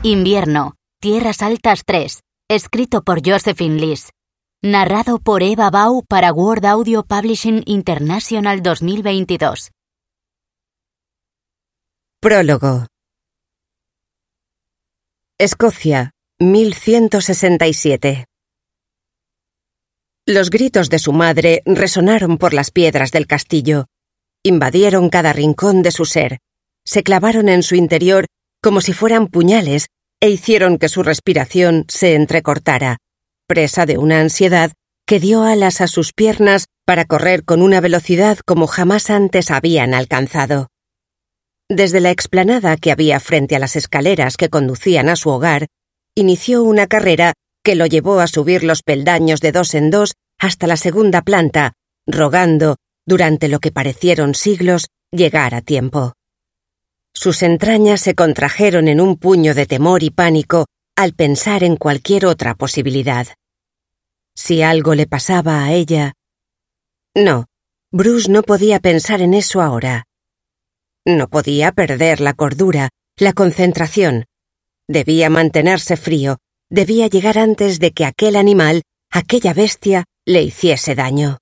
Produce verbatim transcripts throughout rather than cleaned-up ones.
Invierno, Tierras Altas tres, escrito por Josephine Lees. Narrado por Eva Bau para World Audio Publishing International dos mil veintidós. Prólogo. Escocia, mil ciento sesenta y siete. Los gritos de su madre resonaron por las piedras del castillo. Invadieron cada rincón de su ser. Se clavaron en su interior como si fueran puñales e hicieron que su respiración se entrecortara, presa de una ansiedad que dio alas a sus piernas para correr con una velocidad como jamás antes habían alcanzado. Desde la explanada que había frente a las escaleras que conducían a su hogar, inició una carrera que lo llevó a subir los peldaños de dos en dos hasta la segunda planta, rogando, durante lo que parecieron siglos, llegar a tiempo. Sus entrañas se contrajeron en un puño de temor y pánico al pensar en cualquier otra posibilidad. Si algo le pasaba a ella... No, Bruce no podía pensar en eso ahora. No podía perder la cordura, la concentración. Debía mantenerse frío, debía llegar antes de que aquel animal, aquella bestia, le hiciese daño.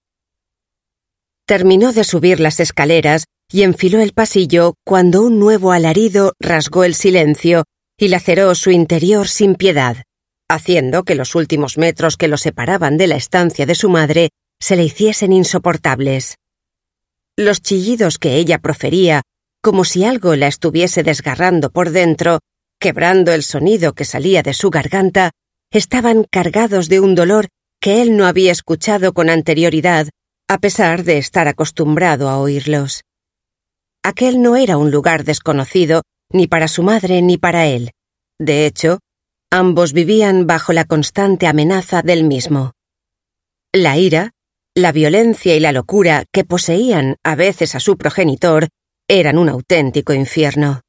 Terminó de subir las escaleras y enfiló el pasillo cuando un nuevo alarido rasgó el silencio y laceró su interior sin piedad, haciendo que los últimos metros que lo separaban de la estancia de su madre se le hiciesen insoportables. Los chillidos que ella profería, como si algo la estuviese desgarrando por dentro, quebrando el sonido que salía de su garganta, estaban cargados de un dolor que él no había escuchado con anterioridad, a pesar de estar acostumbrado a oírlos. Aquel no era un lugar desconocido, ni para su madre ni para él. De hecho, ambos vivían bajo la constante amenaza del mismo. La ira, la violencia y la locura que poseían a veces a su progenitor eran un auténtico infierno.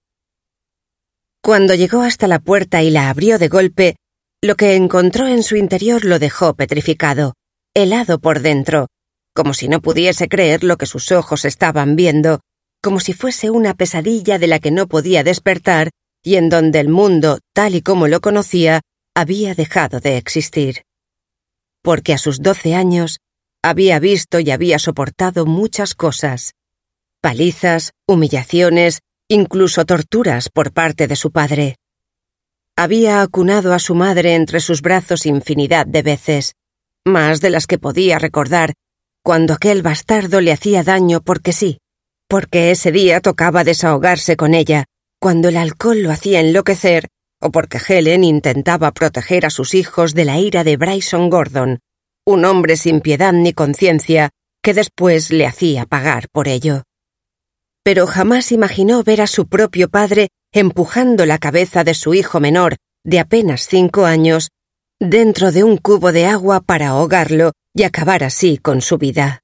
Cuando llegó hasta la puerta y la abrió de golpe, lo que encontró en su interior lo dejó petrificado, helado por dentro, como si no pudiese creer lo que sus ojos estaban viendo, como si fuese una pesadilla de la que no podía despertar y en donde el mundo, tal y como lo conocía, había dejado de existir. Porque a sus doce años había visto y había soportado muchas cosas: palizas, humillaciones, incluso torturas por parte de su padre. Había acunado a su madre entre sus brazos infinidad de veces, más de las que podía recordar, cuando aquel bastardo le hacía daño porque sí, porque ese día tocaba desahogarse con ella, cuando el alcohol lo hacía enloquecer, o porque Helen intentaba proteger a sus hijos de la ira de Bryson Gordon, un hombre sin piedad ni conciencia, que después le hacía pagar por ello. Pero jamás imaginó ver a su propio padre empujando la cabeza de su hijo menor, de apenas cinco años, dentro de un cubo de agua para ahogarlo y acabar así con su vida.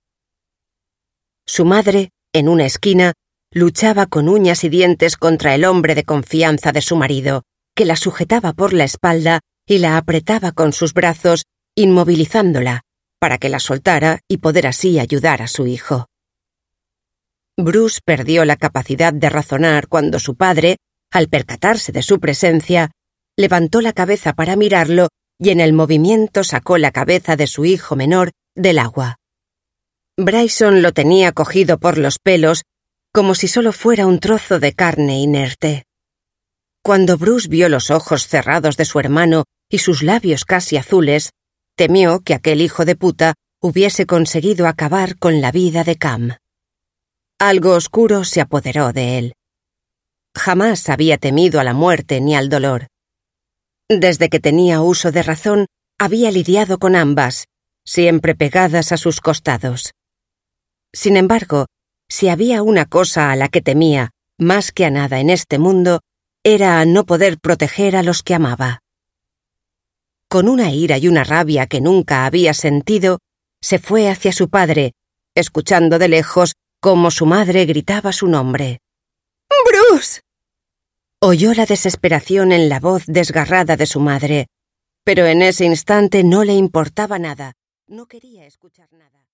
Su madre, en una esquina, luchaba con uñas y dientes contra el hombre de confianza de su marido, que la sujetaba por la espalda y la apretaba con sus brazos, inmovilizándola, para que la soltara y poder así ayudar a su hijo. Bruce perdió la capacidad de razonar cuando su padre, al percatarse de su presencia, levantó la cabeza para mirarlo y en el movimiento sacó la cabeza de su hijo menor del agua. Bryson lo tenía cogido por los pelos como si solo fuera un trozo de carne inerte. Cuando Bruce vio los ojos cerrados de su hermano y sus labios casi azules, temió que aquel hijo de puta hubiese conseguido acabar con la vida de Cam. Algo oscuro se apoderó de él. Jamás había temido a la muerte ni al dolor. Desde que tenía uso de razón, había lidiado con ambas, siempre pegadas a sus costados. Sin embargo, si había una cosa a la que temía, más que a nada en este mundo, era a no poder proteger a los que amaba. Con una ira y una rabia que nunca había sentido, se fue hacia su padre, escuchando de lejos cómo su madre gritaba su nombre. ¡Bruce! Oyó la desesperación en la voz desgarrada de su madre, pero en ese instante no le importaba nada, no quería escuchar nada.